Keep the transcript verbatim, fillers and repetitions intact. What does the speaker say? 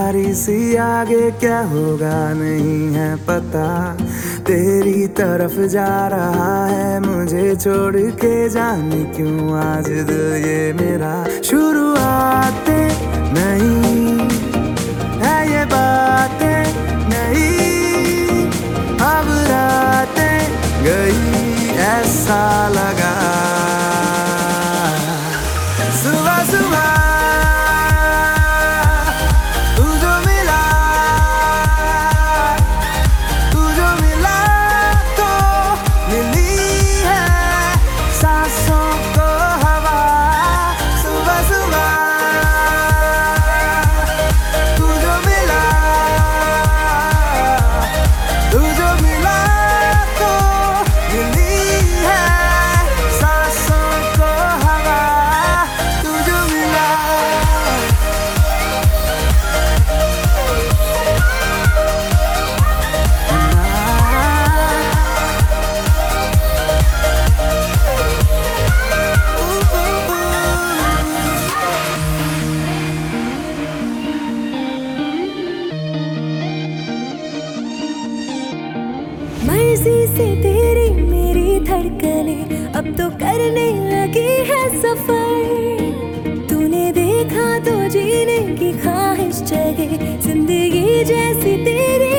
बारी सी आगे क्या होगा नहीं है पता। तेरी तरफ जा रहा है मुझे छोड़ के, जाने क्यों आज दिल ये मेरा। शुरुआतें नहीं है ये बातें नहीं, अब रातें गई ऐसा लगा। सुबह सुबह तू जो मिला, तू जो मिला तो मिली है सांसों को हवा। सुबह सुबह तू जो मिला, तू जो मिला तो मिली है सांसों को हवा। तू जो मिला मर्जी से तेरी मेरी धड़कने अब तो करने लगी है सफर। तूने देखा तो जीने की ख्वाहिश जगे, जिंदगी जैसी तेरी